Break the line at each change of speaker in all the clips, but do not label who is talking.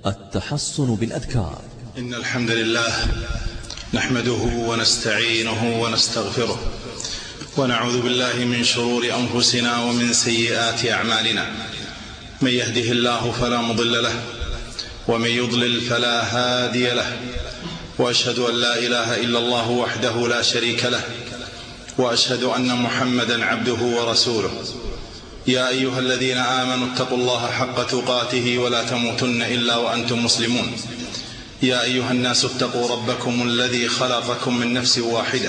التحصن بالأذكار.
إن الحمد لله نحمده ونستعينه ونستغفره ونعوذ بالله من شرور أنفسنا ومن سيئات أعمالنا. من يهده الله فلا مضل له ومن يضلل فلا هادي له، وأشهد أن لا إله إلا الله وحده لا شريك له، وأشهد أن محمدا عبده ورسوله. يا أيها الذين آمنوا اتقوا الله حق تقاته ولا تموتن إلا وأنتم مسلمون. يا أيها الناس اتقوا ربكم الذي خلقكم من نفس واحدة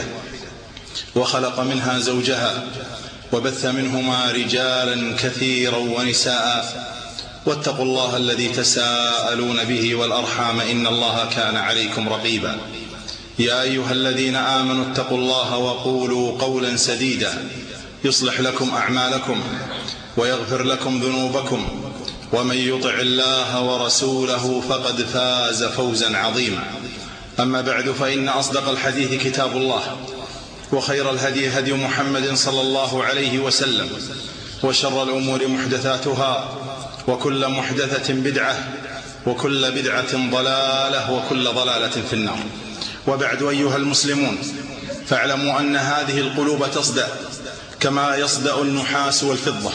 وخلق منها زوجها وبث منهما رجالا كثيرا ونساء، واتقوا الله الذي تساءلون به والأرحام إن الله كان عليكم رقيبا. يا أيها الذين آمنوا اتقوا الله وقولوا قولا سديدا يصلح لكم أعمالكم ويغفر لكم ذنوبكم، ومن يطع الله ورسوله فقد فاز فوزا عظيما. أما بعد، فإن أصدق الحديث كتاب الله، وخير الهدي هدي محمد صلى الله عليه وسلم، وشر الأمور محدثاتها، وكل محدثة بدعة، وكل بدعة ضلالة، وكل ضلالة في النار. وبعد، أيها المسلمون، فاعلموا أن هذه القلوب تصدأ كما يصدأ النحاس والفضة،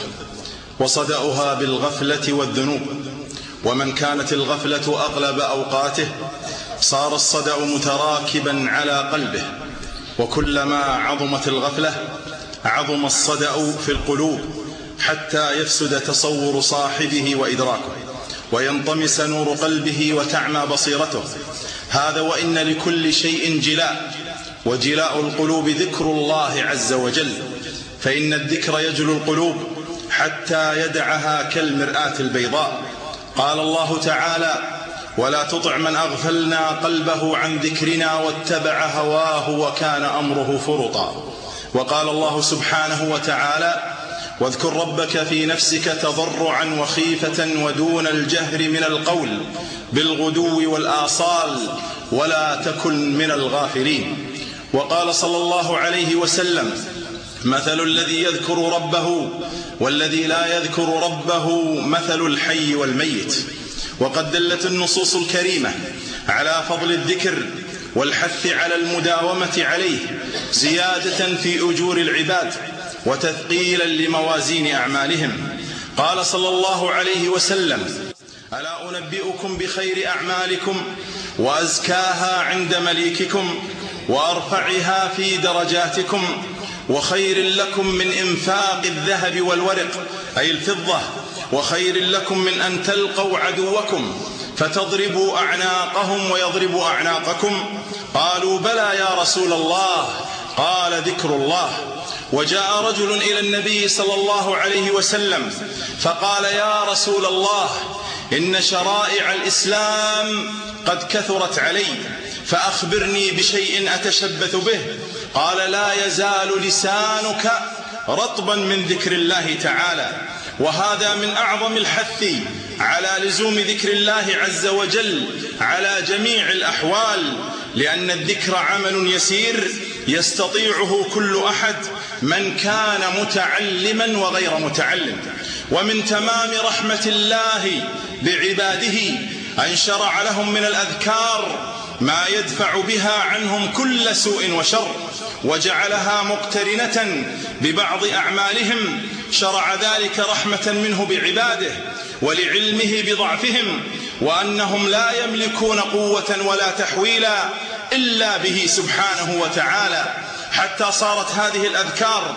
وصدأها بالغفلة والذنوب. ومن كانت الغفلة أغلب أوقاته صار الصدأ متراكبا على قلبه، وكلما عظمت الغفلة عظم الصدأ في القلوب، حتى يفسد تصور صاحبه وإدراكه، وينطمس نور قلبه وتعمى بصيرته. هذا وإن لكل شيء جلاء، وجلاء القلوب ذكر الله عز وجل، فإن الذكر يجلو القلوب حتى يدعها كالمرآة البيضاء. قال الله تعالى: ولا تطع من أغفلنا قلبه عن ذكرنا واتبع هواه وكان أمره فرطا. وقال الله سبحانه وتعالى: واذكر ربك في نفسك تضرعا وخيفة ودون الجهر من القول بالغدو والآصال ولا تكن من الغافلين. وقال صلى الله عليه وسلم: مثل الذي يذكر ربه والذي لا يذكر ربه مثل الحي والميت. وقد دلت النصوص الكريمة على فضل الذكر والحث على المداومة عليه، زيادة في أجور العباد وتثقيلا لموازين أعمالهم. قال صلى الله عليه وسلم: ألا أنبئكم بخير أعمالكم وأزكاها عند مليككم وأرفعها في درجاتكم وخير لكم من إنفاق الذهب والورق أي الفضة، وخير لكم من أن تلقوا عدوكم فتضربوا أعناقهم ويضربوا أعناقكم. قالوا: بلى يا رسول الله. قال: ذكر الله. وجاء رجل إلى النبي صلى الله عليه وسلم فقال: يا رسول الله، إن شرائع الإسلام قد كثرت علي، فأخبرني بشيء أتشبث به. قال: لا يزال لسانك رطبا من ذكر الله تعالى. وهذا من أعظم الحث على لزوم ذكر الله عز وجل على جميع الأحوال، لأن الذكر عمل يسير يستطيعه كل أحد من كان متعلما وغير متعلم. ومن تمام رحمة الله بعباده أن شرع لهم من الأذكار ما يدفع بها عنهم كل سوء وشر، وجعلها مقترنة ببعض أعمالهم. شرع ذلك رحمة منه بعباده ولعلمه بضعفهم، وأنهم لا يملكون قوة ولا تحويلا إلا به سبحانه وتعالى، حتى صارت هذه الأذكار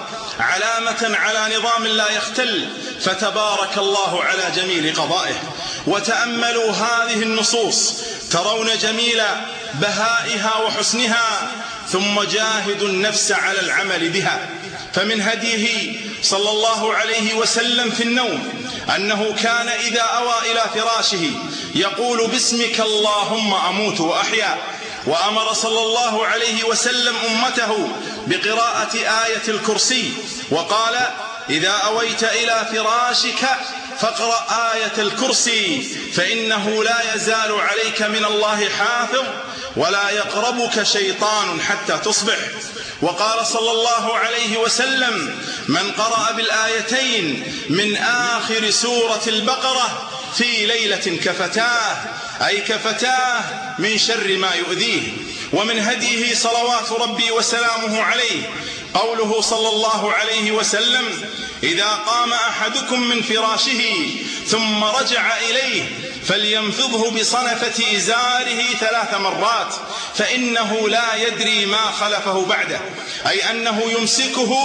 علامة على نظام لا يختل، فتبارك الله على جميل قضائه. وتأملوا هذه النصوص ترون جميل بهائها وحسنها، ثم جاهدوا النفس على العمل بها. فمن هديه صلى الله عليه وسلم في النوم أنه كان إذا أوى إلى فراشه يقول: باسمك اللهم أموت وأحيا. وأمر صلى الله عليه وسلم أمته بقراءة آية الكرسي، وقال: إذا أويت إلى فراشك فاقرأ آية الكرسي، فإنه لا يزال عليك من الله حافظ ولا يقربك شيطان حتى تصبح. وقال صلى الله عليه وسلم: من قرأ بالآيتين من آخر سورة البقرة في ليلة كفتاه، أي كفتاه من شر ما يؤذيه. ومن هديه صلوات ربي وسلامه عليه قوله صلى الله عليه وسلم: إذا قام أحدكم من فراشه ثم رجع إليه فلينفضه بصنفة إزاره 3 مرات، فإنه لا يدري ما خلفه بعده، أي أنه يمسكه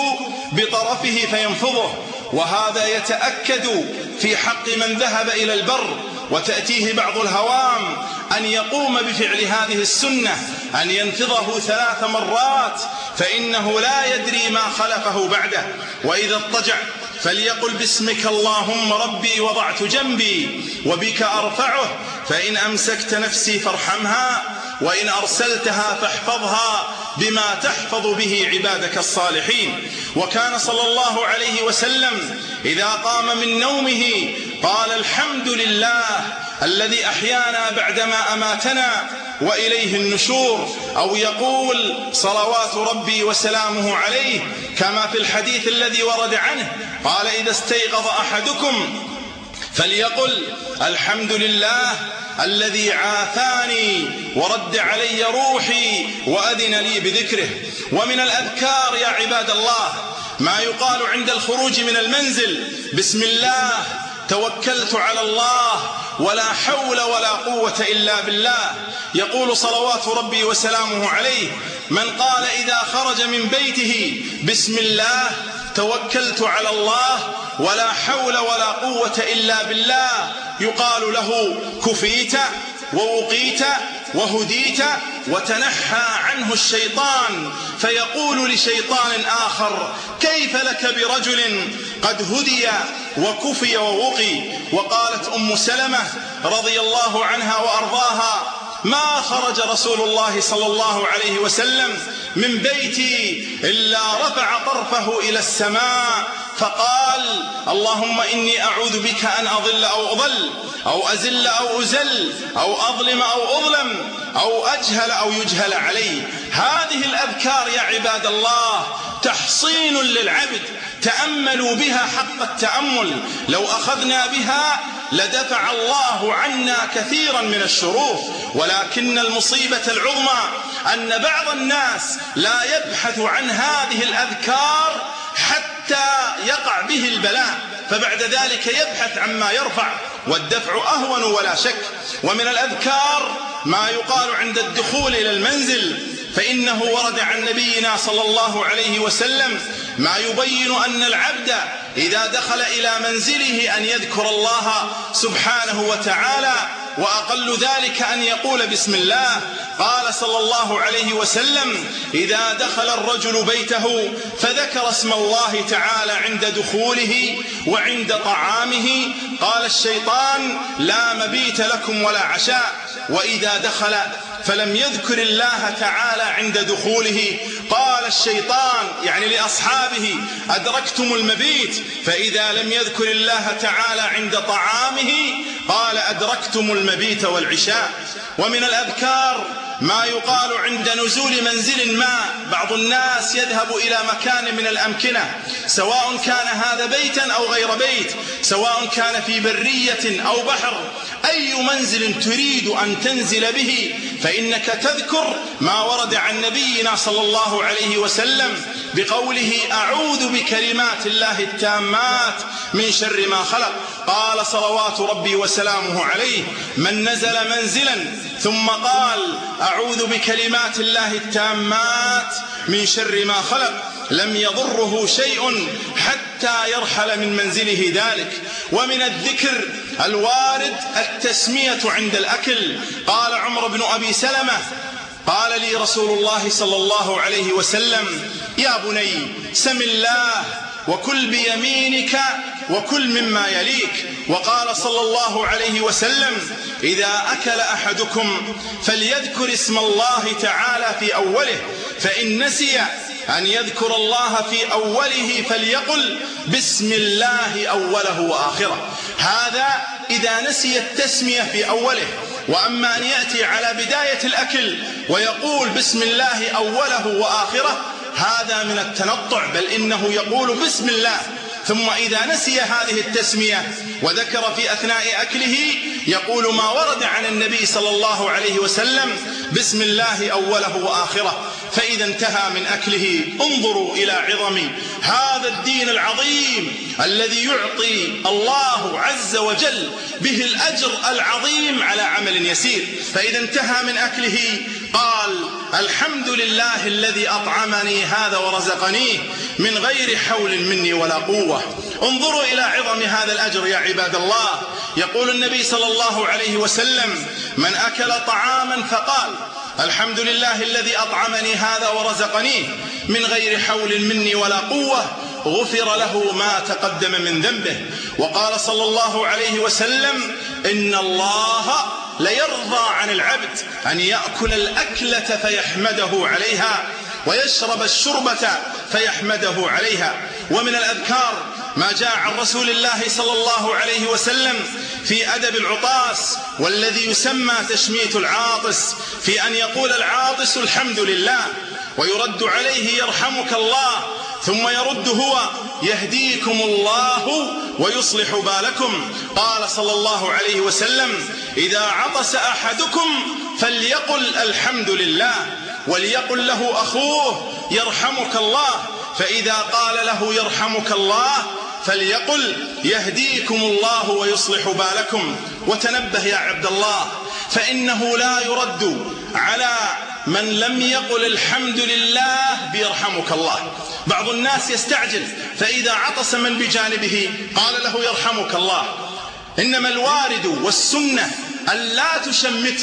بطرفه فينفضه. وهذا يتأكد في حق من ذهب إلى البر وتأتيه بعض الهوام أن يقوم بفعل هذه السنة، أن ينفضه 3 مرات، فإنه لا يدري ما خلفه بعده. وإذا اضطجع فليقل: باسمك اللهم ربي وضعت جنبي وبك أرفعه، فإن أمسكت نفسي فارحمها، وإن أرسلتها فاحفظها بما تحفظ به عبادك الصالحين. وكان صلى الله عليه وسلم إذا قام من نومه قال: الحمد لله الذي أحيانا بعدما أماتنا وإليه النشور، أو يقول صلوات ربي وسلامه عليه كما في الحديث الذي ورد عنه قال: إذا استيقظ أحدكم فليقل: الحمد لله الذي عافاني ورد علي روحي وأذن لي بذكره. ومن الأذكار يا عباد الله ما يقال عند الخروج من المنزل: بسم الله توكلت على الله ولا حول ولا قوة إلا بالله. يقول صلوات ربي وسلامه عليه: من قال إذا خرج من بيته بسم الله توكلت على الله ولا حول ولا قوة إلا بالله، يقال له: كفيت ووقيت وهديت وتنحى عنه الشيطان. فيقول لشيطان آخر: كيف لك برجل قد هدي وكفي ووقي؟ وقالت أم سلمة رضي الله عنها وأرضاها: ما خرج رسول الله صلى الله عليه وسلم من بيتي إلا رفع طرفه إلى السماء فقال: اللهم إني أعوذ بك أن أضل أو أضل، أو أزل أو أزل، أو أظلم أو أظلم، أو أجهل أو يجهل علي. هذه الأذكار يا عباد الله تحصين للعبد، تأملوا بها حق التأمل. لو أخذنا بها لدفع الله عنا كثيرا من الشرور. ولكن المصيبة العظمى أن بعض الناس لا يبحث عن هذه الأذكار حتى يقع به البلاء، فبعد ذلك يبحث عما يرفع، والدفع أهون ولا شك. ومن الأذكار ما يقال عند الدخول إلى المنزل، فإنه ورد عن نبينا صلى الله عليه وسلم ما يبين أن العبد إذا دخل إلى منزله أن يذكر الله سبحانه وتعالى، وأقل ذلك أن يقول بسم الله. قال صلى الله عليه وسلم: إذا دخل الرجل بيته فذكر اسم الله تعالى عند دخوله وعند طعامه قال الشيطان: لا مبيت لكم ولا عشاء. وإذا دخل فلم يذكر الله تعالى عند دخوله قال الشيطان يعني لأصحابه: أدركتم المبيت. فإذا لم يذكر الله تعالى عند طعامه قال: أدركتم المبيت والعشاء. ومن الأذكار ما يقال عند نزول منزل ما. بعض الناس يذهب إلى مكان من الأمكنة، سواء كان هذا بيتا أو غير بيت، سواء كان في برية أو بحر، أي منزل تريد أن تنزل به فإنك تذكر ما ورد عن نبينا صلى الله عليه وسلم بقوله: أعوذ بكلمات الله التامات من شر ما خلق. قال صلوات ربي وسلامه عليه: من نزل منزلا ثم قال: أعوذ بكلمات الله التامات من شر ما خلق لم يضره شيء حتى يرحل من منزله ذلك. ومن الذكر الوارد التسمية عند الأكل. قال عمر بن أبي سلمة: قال لي رسول الله صلى الله عليه وسلم: يا بني سم الله وكل بيمينك وكل مما يليك. وقال صلى الله عليه وسلم: إذا أكل أحدكم فليذكر اسم الله تعالى في أوله، فإن نسي أن يذكر الله في أوله فليقل بسم الله أوله وآخره. هذا إذا نسي التسمية في أوله. وأما أن يأتي على بداية الأكل ويقول بسم الله أوله وآخره هذا من التنطع، بل إنه يقول بسم الله ثم إذا نسي هذه التسمية وذكر في أثناء أكله يقول ما ورد عن النبي صلى الله عليه وسلم بسم الله أوله وآخره. فإذا انتهى من أكله انظروا إلى عظم هذا الدين العظيم الذي يعطي الله عز وجل به الأجر العظيم على عمل يسير. فإذا انتهى من أكله قال الحمد لله الذي أطعمني هذا ورزقنيه من غير حول مني ولا قوة. انظروا إلى عظم هذا الأجر يا عباد الله. يقول النبي صلى الله عليه وسلم من أكل طعاما فقال الحمد لله الذي أطعمني هذا ورزقنيه من غير حول مني ولا قوة غفر له ما تقدم من ذنبه. وقال صلى الله عليه وسلم إن الله ليرضى عن العبد أن يأكل الأكلة فيحمده عليها ويشرب الشربة فيحمده عليها. ومن الأذكار ما جاء عن رسول الله صلى الله عليه وسلم في أدب العطاس والذي يسمى تشميت العاطس، في أن يقول العاطس الحمد لله ويرد عليه يرحمك الله، ثم يرد هو يهديكم الله ويصلح بالكم. قال صلى الله عليه وسلم إذا عطس أحدكم فليقل الحمد لله وليقل له أخوه يرحمك الله، فإذا قال له يرحمك الله فليقل يهديكم الله ويصلح بالكم. وتنبه يا عبد الله فإنه لا يرد على من لم يقل الحمد لله بيرحمك الله. بعض الناس يستعجل فإذا عطس من بجانبه قال له يرحمك الله، إنما الوارد والسنة ألا تشمته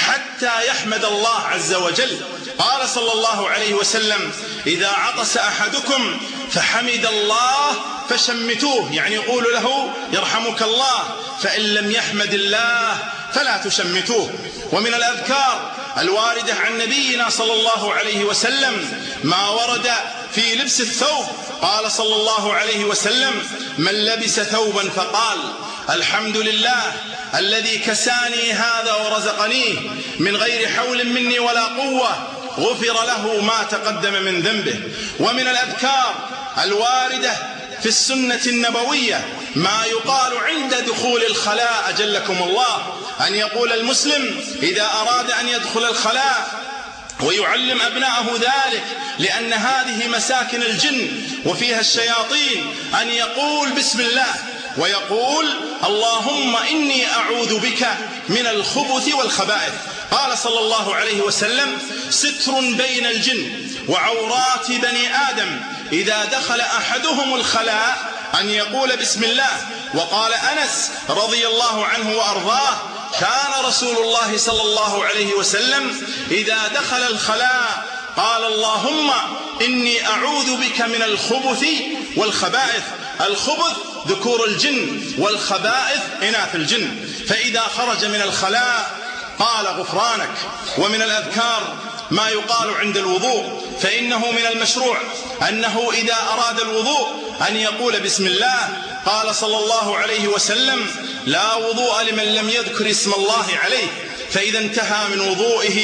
حتى يحمد الله عز وجل. قال صلى الله عليه وسلم إذا عطس أحدكم فحمد الله فشمتوه، يعني يقول له يرحمك الله، فإن لم يحمد الله فلا تشمتوه. ومن الأذكار الواردة عن نبينا صلى الله عليه وسلم ما ورد في لبس الثوب. قال صلى الله عليه وسلم من لبس ثوبا فقال الحمد لله الذي كساني هذا ورزقنيه من غير حول مني ولا قوة غفر له ما تقدم من ذنبه. ومن الأذكار الواردة في السنة النبوية ما يقال عند دخول الخلاء أجلكم الله، أن يقول المسلم إذا أراد أن يدخل الخلاء ويعلم أبناءه ذلك لأن هذه مساكن الجن وفيها الشياطين، أن يقول بسم الله ويقول اللهم إني أعوذ بك من الخبث والخبائث. قال صلى الله عليه وسلم ستر بين الجن وعورات بني آدم إذا دخل أحدهم الخلاء أن يقول بسم الله. وقال أنس رضي الله عنه وأرضاه كان رسول الله صلى الله عليه وسلم إذا دخل الخلاء قال اللهم إني أعوذ بك من الخبث والخبائث. الخبث ذكور الجن والخبائث إناث الجن. فإذا خرج من الخلاء قال غفرانك. ومن الأذكار ما يقال عند الوضوء، فإنه من المشروع أنه إذا أراد الوضوء أن يقول بسم الله. قال صلى الله عليه وسلم لا وضوء لمن لم يذكر اسم الله عليه. فإذا انتهى من وضوئه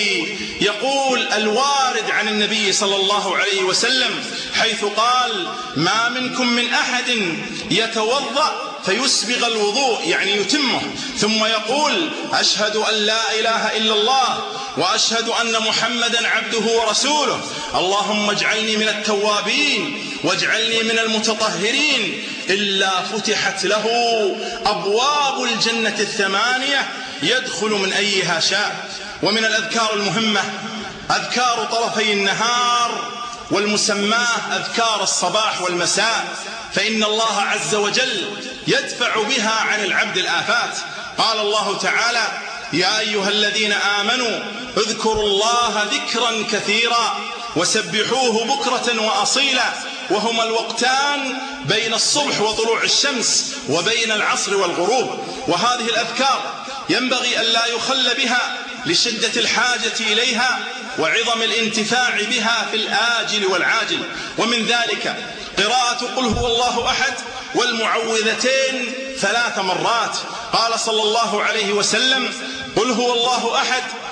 يقول الوارد عن النبي صلى الله عليه وسلم حيث قال ما منكم من أحد يتوضأ فيسبغ الوضوء يعني يتمه ثم يقول أشهد أن لا إله إلا الله وأشهد أن محمدا عبده ورسوله اللهم اجعلني من التوابين واجعلني من المتطهرين إلا فتحت له أبواب الجنة الثمانية يدخل من أيها شاء. ومن الأذكار المهمة أذكار طرفي النهار والمسماه أذكار الصباح والمساء، فإن الله عز وجل يدفع بها عن العبد الآفات. قال الله تعالى يا أيها الذين آمنوا اذكروا الله ذكرا كثيرا وسبحوه بكرة وأصيلا، وهما الوقتان بين الصبح وطلوع الشمس وبين العصر والغروب. وهذه الأذكار ينبغي أن لا يخل بها لشدة الحاجة إليها وعظم الانتفاع بها في الآجل والعاجل. ومن ذلك قراءة قل هو الله أحد والمعوذتين 3 مرات. قال صلى الله عليه وسلم قل هو الله أحد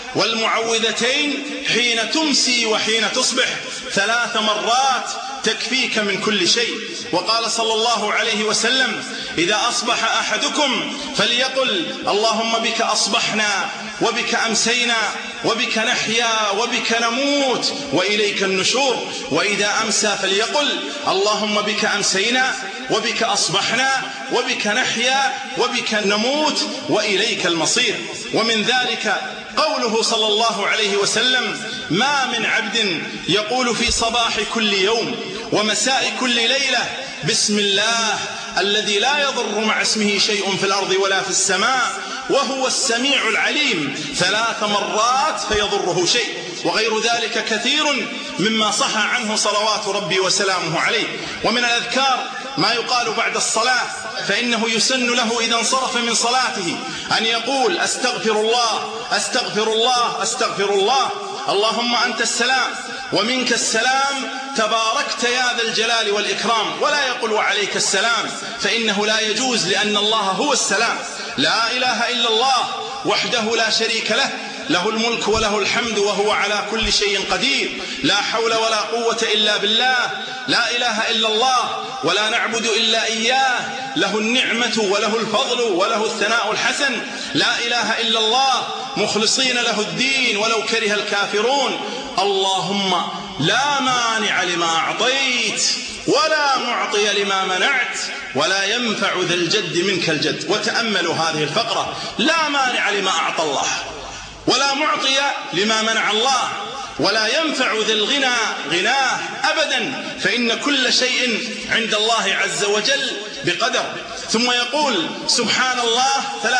والمعوذتين حين تمسي وحين تصبح 3 مرات تكفيك من كل شيء. وقال صلى الله عليه وسلم: إذا أصبح أحدكم فليقل: اللهم بك أصبحنا وبك أمسينا وبك نحيا وبك نموت وإليك النشور. وإذا أمسى فليقل: اللهم بك أمسينا وبك أصبحنا وبك نحيا وبك نموت وإليك المصير. ومن ذلك قوله صلى الله عليه وسلم: ما من عبد يقول في صباح كل يوم ومساء كل ليلة بسم الله الذي لا يضر مع اسمه شيء في الأرض ولا في السماء وهو السميع العليم 3 مرات فيضره شيء. وغير ذلك كثير مما صح عنه صلوات ربي وسلامه عليه. ومن الأذكار ما يقال بعد الصلاة، فإنه يسن له إذا انصرف من صلاته أن يقول: أستغفر الله أستغفر الله أستغفر الله، اللهم أنت السلام ومنك السلام تباركت يا ذا الجلال والإكرام. ولا يقول وعليك السلام، فإنه لا يجوز، لأن الله هو السلام. لا إله إلا الله وحده لا شريك له، له الملك وله الحمد وهو على كل شيء قدير، لا حول ولا قوة إلا بالله. لا إله إلا الله ولا نعبد إلا إياه، له النعمة وله الفضل وله الثناء الحسن. لا إله إلا الله مخلصين له الدين ولو كره الكافرون. اللهم لا مانع لما أعطيت ولا معطي لما منعت ولا ينفع ذا الجد منك الجد. وتأملوا هذه الفقرة: لا مانع لما أعطى الله ولا معطي لما منع الله ولا ينفع ذا الغنى غناه أبدا، فإن كل شيء عند الله عز وجل بقدر. ثم يقول: سبحان الله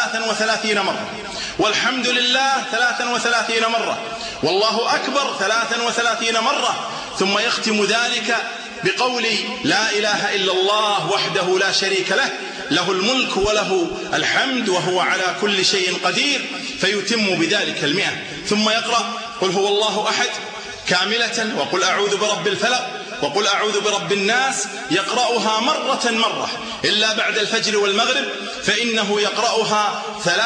33 مرة، والحمد لله 33 مرة، والله أكبر 33 مرة. ثم يختم ذلك بقول: لا إله إلا الله وحده لا شريك له، له الملك وله الحمد وهو على كل شيء قدير، فيتم بذلك 100. ثم يقرأ: قل هو الله أحد كاملة، وقل أعوذ برب الفلق، وقل أعوذ برب الناس، يقرأها مرة إلا بعد الفجر والمغرب، فإنه يقرأها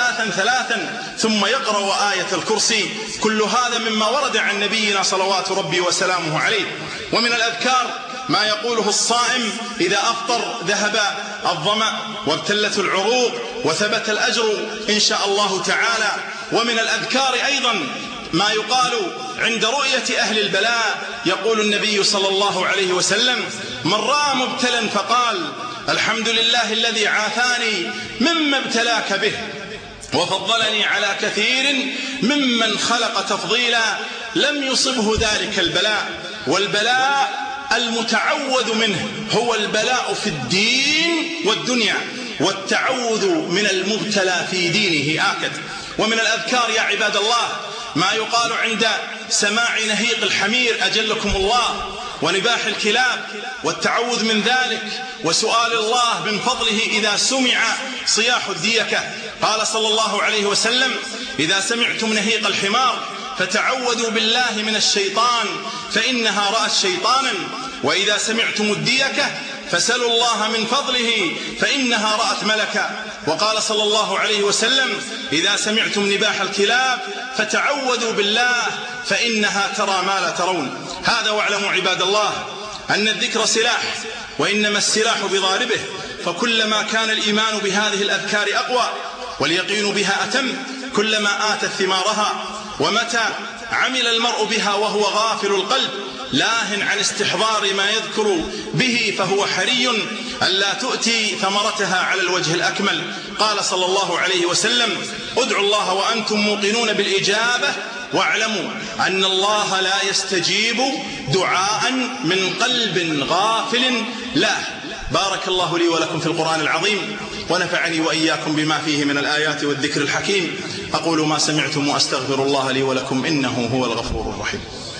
3 ثم يقرأ آية الكرسي. كل هذا مما ورد عن نبينا صلوات ربي وسلامه عليه. ومن الأذكار ما يقوله الصائم إذا أفطر: ذهب الظمأ وابتلت العروق وثبت الأجر إن شاء الله تعالى. ومن الأذكار أيضا ما يقال عند رؤية أهل البلاء. يقول النبي صلى الله عليه وسلم: من رأى مبتلا فقال: الحمد لله الذي عافاني مما ابتلاك به وفضلني على كثير ممن خلق تفضيلا، لم يصبه ذلك البلاء. والبلاء المتعوذ منه هو البلاء في الدين والدنيا، والتعوذ من المبتلى في دينه آكد. ومن الأذكار يا عباد الله ما يقال عند سماع نهيق الحمير أجلكم الله ونباح الكلاب، والتعوذ من ذلك، وسؤال الله من فضله إذا سمع صياح الديكة. قال صلى الله عليه وسلم: إذا سمعتم نهيق الحمار فتعوذوا بالله من الشيطان فإنها رأت شيطانا، وإذا سمعتم الديكة فسلوا الله من فضله فإنها رأت ملكا. وقال صلى الله عليه وسلم: إذا سمعتم نباح الكلاب فتعوذوا بالله فإنها ترى ما لا ترون. هذا واعلموا عباد الله أن الذكر سلاح، وإنما السلاح بضاربه، فكلما كان الإيمان بهذه الأذكار أقوى واليقين بها أتم كلما آتت ثمارها. ومتى عمل المرء بها وهو غافل القلب لاه عن استحضار ما يذكر به فهو حري ألا تؤتي ثمرتها على الوجه الأكمل. قال صلى الله عليه وسلم: ادعوا الله وأنتم موقنون بالإجابة واعلموا أن الله لا يستجيب دعاء من قلب غافل له. بارك الله لي ولكم في القرآن العظيم، ونفعني وإياكم بما فيه من الآيات والذكر الحكيم. أقول ما سمعتم وأستغفر الله لي ولكم إنه هو الغفور الرحيم.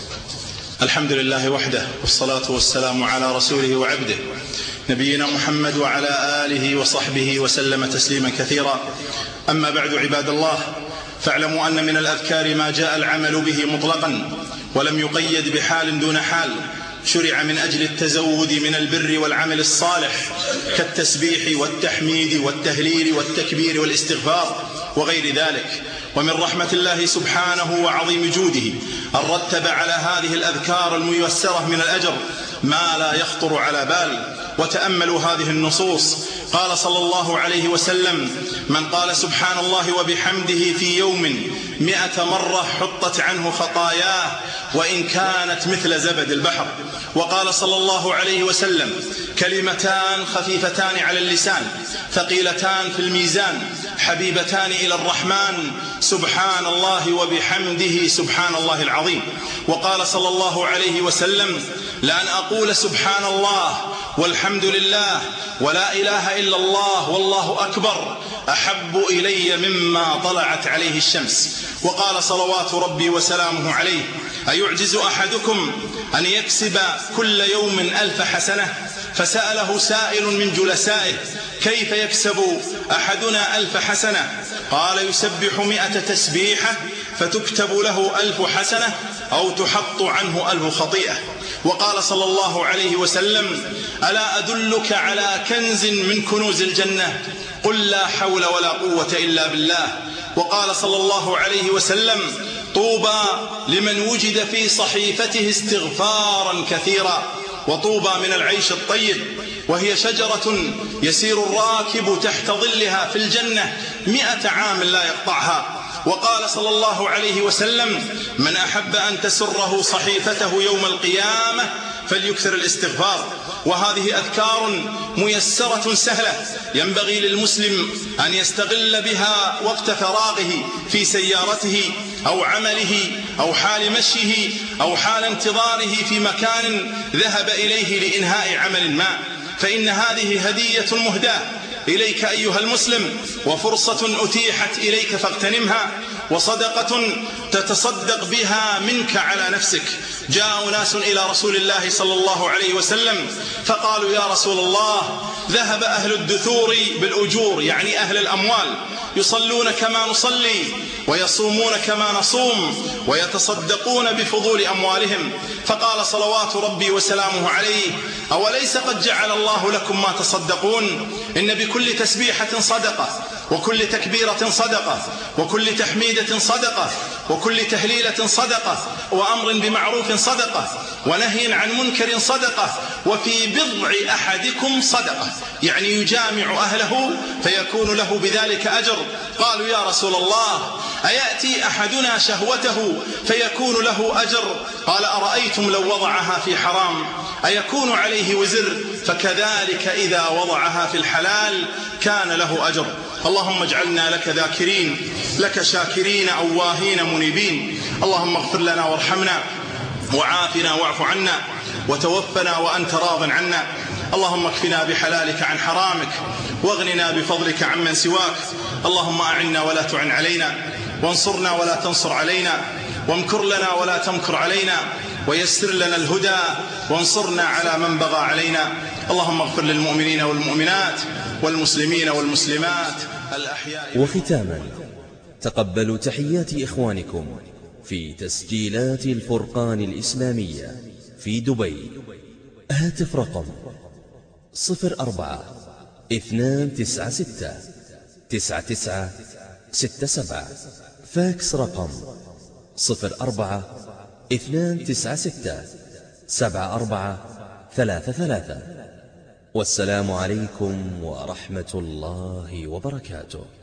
الحمد لله وحده، والصلاة والسلام على رسوله وعبده نبينا محمد وعلى آله وصحبه وسلم تسليما كثيرا. أما بعد عباد الله، فاعلموا أن من الأذكار ما جاء العمل به مطلقا ولم يقيد بحال دون حال، شرع من أجل التزود من البر والعمل الصالح كالتسبيح والتحميد والتهليل والتكبير والاستغفار وغير ذلك. ومن رحمة الله سبحانه وعظيم جوده أن رتب على هذه الأذكار الميسرة من الأجر ما لا يخطر على بال. وتأملوا هذه النصوص. قال صلى الله عليه وسلم: من قال سبحان الله وبحمده في يوم 100 مرة حطت عنه خطاياه وإن كانت مثل زبد البحر. وقال صلى الله عليه وسلم: كلمتان خفيفتان على اللسان ثقيلتان في الميزان حبيبتان إلى الرحمن سبحان الله وبحمده سبحان الله العظيم. وقال صلى الله عليه وسلم: لأن أقول سبحان الله والحمد لله ولا إله إلا الله والله أكبر أحب إلي مما طلعت عليه الشمس. وقال صلوات ربي وسلامه عليه: أيعجز أحدكم أن يكسب كل يوم 1000 حسنة؟ فسأله سائل من جلسائه: كيف يكسب أحدنا 1000 حسنة؟ قال: يسبح 100 تسبيحة فتكتب له 1000 حسنة أو تحط عنه 1000 خطيئة. وقال صلى الله عليه وسلم: ألا أدلك على كنز من كنوز الجنة؟ قل لا حول ولا قوة إلا بالله. وقال صلى الله عليه وسلم: طوبى لمن وجد في صحيفته استغفارا كثيرا. وطوبى من العيش الطيب، وهي شجرة يسير الراكب تحت ظلها في الجنة 100 عام لا يقطعها. وقال صلى الله عليه وسلم: من أحب أن تسره صحيفته يوم القيامة فليكثر الاستغفار. وهذه أذكار ميسرة سهلة ينبغي للمسلم أن يستغل بها وقت فراغه في سيارته أو عمله أو حال مشيه أو حال انتظاره في مكان ذهب إليه لإنهاء عمل ما، فإن هذه هدية مهداة إليك أيها المسلم، وفرصة أتيحت إليك فاغتنمها، وصدقة تتصدق بها منك على نفسك. جاء ناس إلى رسول الله صلى الله عليه وسلم فقالوا: يا رسول الله، ذهب أهل الدثور بالأجور، يعني أهل الأموال، يصلون كما نصلي ويصومون كما نصوم ويتصدقون بفضول أموالهم. فقال صلوات ربي وسلامه عليه: أوليس قد جعل الله لكم ما تصدقون؟ إن بكل تسبيحة صدقة، وكل تكبيرة صدقة، وكل تحميدة صدقة، وكل تهليلة صدقة، وأمر بمعروف صدقة، ونهي عن منكر صدقة، وفي بضع أحدكم صدقة، يعني يجامع أهله فيكون له بذلك أجر. قالوا: يا رسول الله، أيأتي أحدنا شهوته فيكون له أجر؟ قال: أرأيتم لو وضعها في حرام أيكون عليه وزر؟ فكذلك إذا وضعها في الحلال كان له أجر. اللهم اجعلنا لك ذاكرين، لك شاكرين، أواهين منيبين. اللهم اغفر لنا وارحمنا، وعافنا واعف عنا، وتوفنا وأنت راض عنا. اللهم اكفنا بحلالك عن حرامك، واغننا بفضلك عمن سواك. اللهم أعنا ولا تعن علينا، وانصرنا ولا تنصر علينا، وامكر لنا ولا تمكر علينا، ويسر لنا الهدى، وانصرنا على من بغى علينا. اللهم اغفر للمؤمنين والمؤمنات والمسلمين والمسلمات الأحياء.
وختاما، تقبلوا تحيات إخوانكم في تسجيلات الفرقان الإسلامية في دبي. هاتف رقم 04-296-9967. فاكس رقم 04-296-7433. والسلام عليكم ورحمة الله وبركاته.